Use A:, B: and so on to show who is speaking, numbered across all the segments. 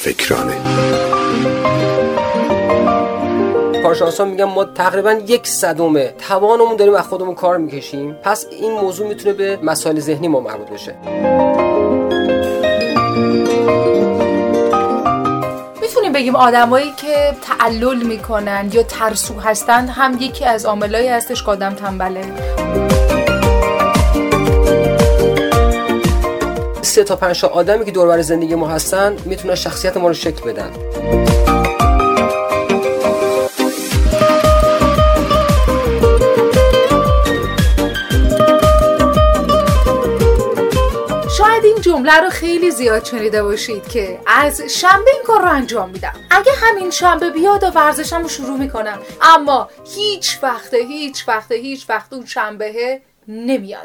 A: فکرانه.
B: کارشناسان میگن ما تقریبا 1/100 توانمون داریم از خودمون کار میکشیم. پس این موضوع میتونه به مسائل ذهنی ما مربوط بشه.
C: میتونیم بگیم آدمایی که تعلل میکنن یا ترسو هستن هم یکی از عاملایی هستش که آدم تنبله؟
B: 3 تا 5 آدمی که دور و بر زندگی ما هستن میتونن شخصیت ما رو شکل بدن.
C: شاید این جمله رو خیلی زیاد شنیده باشید که از شنبه این کار رو انجام میدم، اگه همین شنبه بیاد و ورزشم رو شروع میکنم، اما هیچ وقت اون شنبه نمیاد.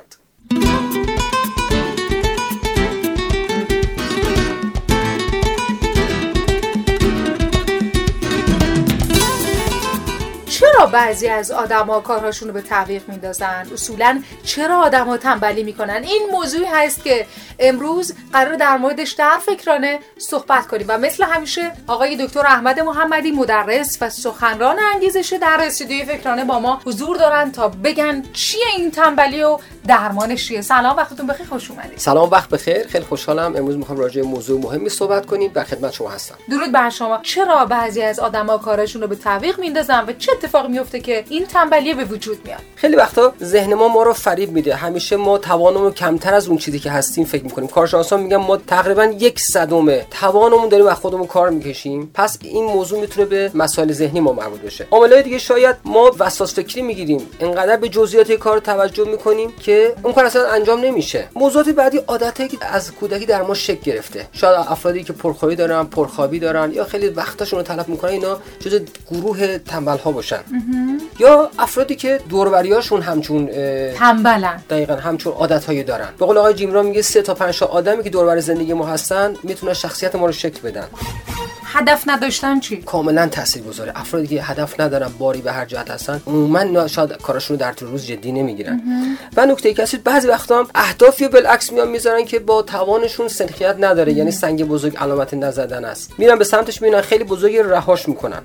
C: چرا بعضی از آدم‌ها کارهاشون رو به تعویق میندازن؟ اصولاً چرا آدم‌ها تنبلی میکنن؟ این موضوعی هست که امروز قرار در موردش در فکرانه صحبت کنیم و مثل همیشه آقای دکتر احمد محمدی مدرس و سخنران انگیزش در استودیوی فکرانه با ما حضور دارن تا بگن چیه این تنبلی و درمانش چیه. سلام، وقتتون بخیر، خوش اومدید.
B: سلام، وقت بخیر. خیلی خوشحالم امروز میخوام راجع به موضوع مهمی صحبت کنیم. در خدمت شما هستم.
C: درود بر شما. چرا بعضی از آدم‌ها کارشون رو به تعویق میندازن و چه اتفاقی میفته که این تنبلی به وجود میاد؟
B: خیلی وقتا ذهن ما رو فریب میده. همیشه ما توانمون کمتر از اون چیزی که هستیم فکر میکنیم. کارشناسان میگن ما تقریبا 1/100 توانمون داریم از خودمون کار میکشیم. پس این موضوع میتونه به مسائل ذهنی ما مربوط بشه. عاملای دیگه شاید ما وسواس فکری میگیریم، انقدر به جزئیات کار توجه میکنیم که اون کار اصلا انجام نمیشه. موضوعات بعدی عادتایی که از کودکی در ما شکل گرفته. شاید افرادی که پرخوری دارن، پرخوابی دارن یا خیلی وقتشون رو تلف میکنن اینا جزء گروه تنبل ها باشن. یا افرادی که دور و بریاشون همچون
C: تنبلن،
B: دقیقاً همچون عادتایی دارن. به قول آقای جیمران میگه 3 تا 5 آدمی که دور و بر زندگی ما هستن میتونن شخصیت ما رو شکل بدن.
C: هدف نداشتن چی؟
B: کاملا تاثیرگذاره. افرادی که هدف ندارن، باری به هر جهت هستن، عموما شاید کاراشون رو در طول روز جدی نمیگیرن. و نکته ای که بعضی وقتا هم اهدافی بالعکس میذارن که با توانشون سنخیت نداره، یعنی سنگ بزرگ علامت نزدن است. میرن به سمتش، میبینن خیلی بزرگی، رهاش میکنن.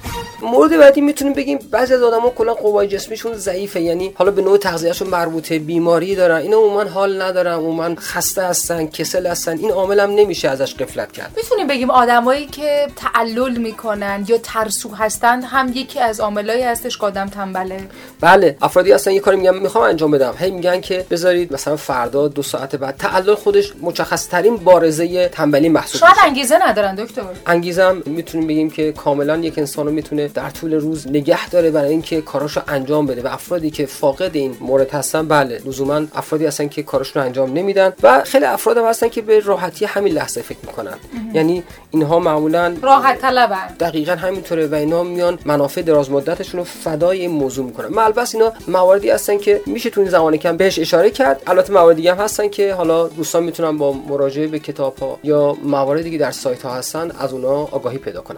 B: مورد بعدی میتونیم بگیم بعضی از آدما کلا قوای جسمیشون ضعیفه، یعنی حالا به نوع تغذیهشون مربوطه، بیماری دارن، اینا عموما حال ندارن، عموما خسته هستن، کسل هستن. این عامل هم نمیشه ازش غفلت کرد.
C: میتونیم بگیم آدمایی که تعلل میکنن یا ترسو هستن هم یکی از عاملایی هستش که آدم تنبله؟
B: بله، افرادی هستن یه کاری میگن میخوام انجام بدم، هی میگن که بذارید مثلا فردا 2 ساعت بعد. تعلل خودش مشخص ترین بارزه تنبلی محسوب میشه.
C: شاید انگیزه ندارن دکتر.
B: انگیزه هم میتونیم بگیم که کاملا یک انسانو میتونه در طول روز نگه داره برای اینکه کاراشو انجام بده. و افرادی که فاقد این مورد هستن، بله، لزوما افرادی هستن که کاراشون رو انجام نمیدن. و خیلی افراد هم هستن که به راحتی همین لحظه فکر میکنن. یعنی اینها معمولا
C: راحت طلبن.
B: دقیقاً همینطوره و اینا میان منافع دراز مدتشون رو فدای این موضوع میکنن. البته اینا مواردی هستن که میشه تو این زمان کم بهش اشاره کرد. البته موارد دیگه هم هستن که حالا دوستان میتونن با مراجعه به کتاب‌ها یا مواردی دیگه در سایت‌ها هستن از اونها آگاهی پیدا کنن.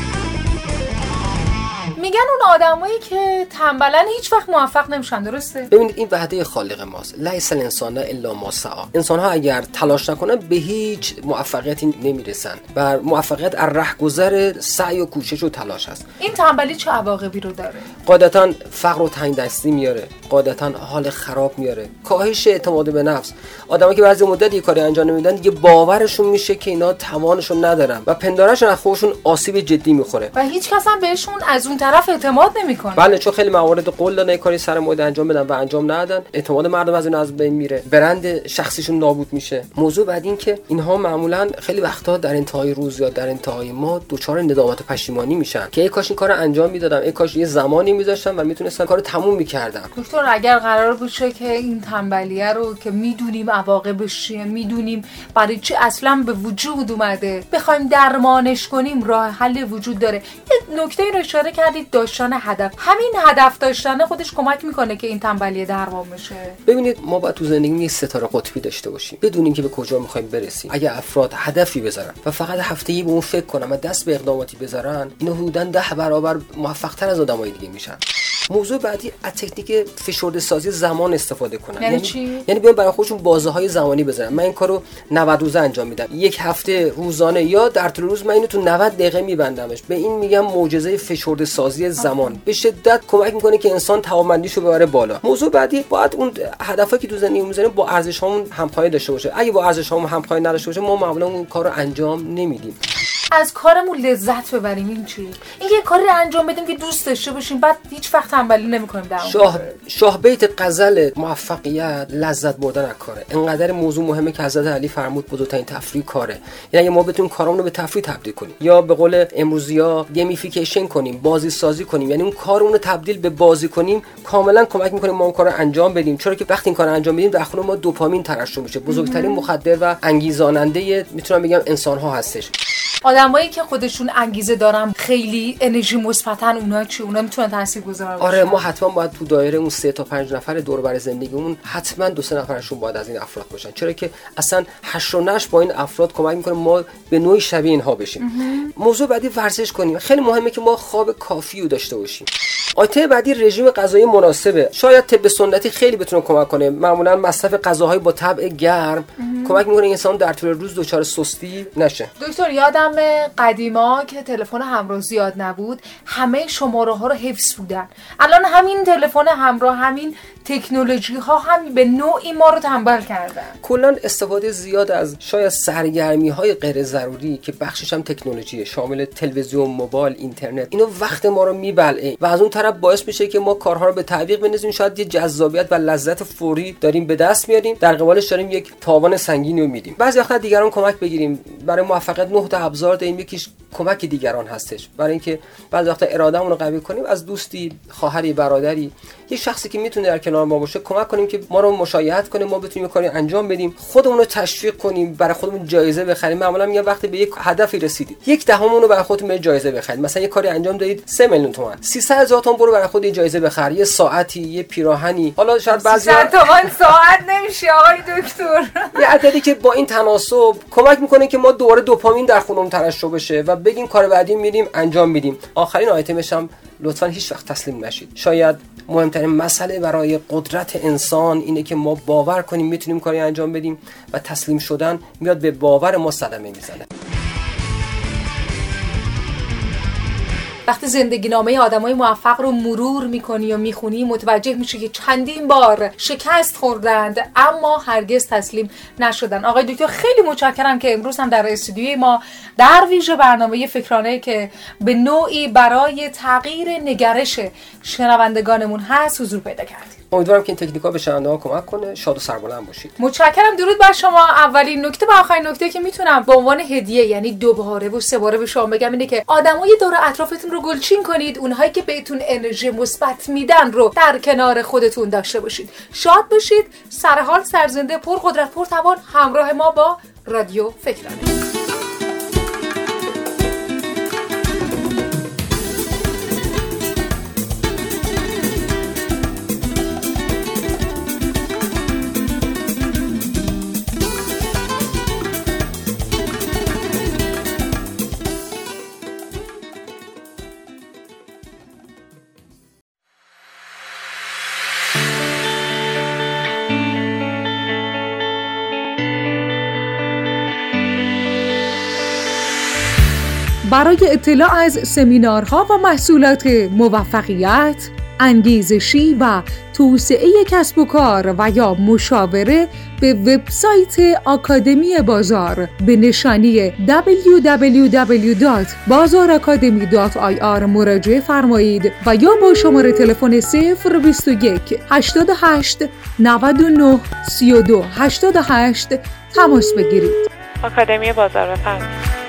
C: میگن اون آدمایی که تنبلن هیچ وقت موفق نمیشن، درسته؟
B: ببینید این وعده خالق ماست، لیس الانسان الا ما سعی. انسان‌ها اگر تلاش نکنن به هیچ موفقیتی نمیرسن. بر موفقیت از رهگذر سعی و کوشش و تلاش هست.
C: این تنبلی چه عواقبی رو داره؟
B: قاعدتاً فقر و تنگ دستی میاره، قاعدتاً حال خراب میاره، کاهش اعتماد به نفس. آدمایی که بعضی مدت یه کاری انجام نمیدن دیگه باورشون میشه که اینا توانشون ندارن و پندارشون از خودشون آسیب جدی میخوره
C: و هیچ کس هم بهشون از اون طرف اعتماد نمیکنه.
B: بله، چون خیلی موارد قول دادن کاری سر موعد انجام بدن و انجام ندادن، اعتماد مردم از این از بین میره، برند شخصیشون نابود میشه. موضوع بعد این که اینها معمولا خیلی وقتا در انتهای روز یا در انتهای ماه دچار ندامت و پشیمانی میشن که ای کاش این کارو انجام میدادم، ای کاش یه زمانی میذاشتم و میتونستم کارو تموم میکردم.
C: دکتر اگر قرار باشه که این تنبلیه رو که میدونیم عواقبش چیه، میدونیم برای چی اصلا به وجود اومده، بخوایم درمانش کنیم، راه حل وجود داره. یه نکته رو اشاره کردید، داشتن هدف. همین هدف داشتن خودش کمک میکنه که این تنبلی درمان بشه.
B: ببینید ما باید تو زندگی یه ستاره قطبی داشته باشیم، بدونیم که به کجا میخوایم برسیم. اگه افراد هدفی بذارن و فقط هفته‌ای به اون فکر کنن و دست به اقداماتی بذارن، اینا حدوداً 10 برابر موفق‌تر از آدمای دیگه میشن. موضوع بعدی از تکنیک فشرده سازی زمان استفاده کنن.
C: یعنی چی؟
B: یعنی بیان برای خودشون بازه‌های زمانی بزنن. من این کارو 90 روزه انجام میدم، یک هفته روزانه یا در طول روز من اینو تو 90 دقیقه میبندمش. به این میگم معجزه فشرده سازی زمان. به شدت کمک میکنه که انسان توانمندیشو ببره بالا. موضوع بعدی باید اون هدفی که تو زندگی می‌ذاریم با ارزش‌هامون همخوانی داشته باشه. اگه با ارزش‌هامون همخوانی نداشته باشه ما معمولا اون کارو انجام نمیدیم.
C: از کارمون لذت ببریم. این چی؟ این یه کاری انجام بدیم که دوست داشته باشیم، بعد هیچ وقت تنبلی نمی‌کنیم در اون.
B: شاه بیت غزل موفقیت لذت بردن از کاره. اینقدر موضوع مهمه که حضرت علی فرمود بزرگترین تفریح کاره. یعنی ما بتونیم کارامون رو به تفریح تبدیل کنیم یا به قول امروزی‌ها گیمفیکیشن کنیم، بازی سازی کنیم. یعنی اون کارمون رو تبدیل به بازی کنیم، کاملا کمک می‌کنه ما اون کارو انجام بدیم. چرا که وقتی این کارو انجام بدیم در خون ما دوپامین ترشح میشه. بزرگترین مخدر و انگیزاننده میتونم بگم انسان‌ها هستش.
C: آدمایی که خودشون انگیزه دارن، خیلی انرژی مثبتن، اونا چی؟ اونا میتونن تاثیرگذار باشن.
B: آره، ما حتما باید تو دایره اون 3 تا 5 نفر دور و بر زندگیمون حتما 2-3 نفرشون باید از این افراد باشن. چرا که اصلا حشر و نشر با این افراد کمک میکنه ما به نوعی شبیه اینها بشیم. موضوع بعدی ورزش کنیم. خیلی مهمه که ما خواب کافی رو داشته باشیم. آیتم بعدی رژیم غذایی مناسبه. شاید طب سنتی خیلی بتونه کمک کنه. معمولا مصرف غذاهای با طبع گرم کمک میکنه انسان در طول روز دچار سستی نشه.
C: دکتر، یادم قدیما که تلفن همراه زیاد نبود، همه شماره ها رو حفظ بودن. الان همین تلفن همراه، همین تکنولوژی ها هم به نوعی ما رو تنبل کردن.
B: کلا استفاده زیاد از شاید سرگرمی های غیر ضروری که بخشش هم تکنولوژیه، شامل تلویزیون، موبایل، اینترنت، اینو وقت ما رو میبلعه و از اون طرف باعث میشه که ما کارها رو به تعویق بندازیم. شاید یه جذابیت و لذت فوری داریم به دست میاریم، در قبالش داریم یک تاوان سنگینی رو میدیم. بعضی وقتا دیگران کمک بگیریم. برای موفقیت 9 تا ابزار داریم، یکیش کمک دیگران هستش. برای اینکه بعضی وقتا ارادهمون رو قوی کنیم، از دوستی، خواهری، برادری، یه شخصی که میتونه در کنار ما باشه کمک کنیم که ما رو مشایعت کنه، ما بتونیم کاری انجام بدیم، خودمون رو تشویق کنیم، برای خودمون جایزه بخریم. معمولا میگم وقتی به یک هدفی رسیدید، 1/10 رو برای خودتون جایزه بخرید. مثلا یه کاری انجام دادید 3 میلیون تومان، 300,000 تومان برو برای خودت جایزه بخر، یه ساعتی، یه پیراهنی. حالا شاید بعضی
C: 300 تومان ساعت نمیشه آقای دکتر.
B: یه عددی که با این تناسب کمک میکنه که ما دوباره دوپامین در خونمون ترشح بشه و بگیم کار بعدی میریم انجام میدیم. آخرین آیتمش هم لطفاً هیچ وقت تسلیم نشید. شاید مهمترین مسئله برای قدرت انسان اینه که ما باور کنیم میتونیم کاری انجام بدیم و تسلیم شدن میاد به باور ما صدمه میزنه.
C: وقتی زندگی نامه آدمای موفق رو مرور میکنی و میخونی، متوجه میشی که چندین بار شکست خوردند اما هرگز تسلیم نشدن. آقای دکتر خیلی متشکرم که امروز هم در استودیوی ما در ویژه برنامه فکرانه که به نوعی برای تغییر نگرش شنوندگانمون هست حضور پیدا کردید.
B: امیدوارم که این تکنیک‌ها به شنونده‌ها کمک کنه. شاد و سربلند باشید.
C: متشکرم. درود بر شما. اولین نکته و آخرین نکته که میتونم به عنوان هدیه، یعنی 2 باره و 3 باره به شما بگم اینه که آدمای دور اطرافتون رو گلچین کنید. اونهایی که بهتون انرژی مثبت میدن رو در کنار خودتون داشته باشید. شاد باشید، سرحال، سرزنده، پرقدرت، پرتوان. همراه ما با رادیو فکرانه.
A: برای اطلاع از سمینارها و محصولات موفقیت، انگیزشی و توسعه کسب و کار و یا مشاوره به وبسایت آکادمی بازار به نشانی www.bazarakademi.ir مراجعه فرمایید و یا با شماره تلفن 021 88 99 32 88 تماس بگیرید.
D: آکادمی بازار بفرمایید.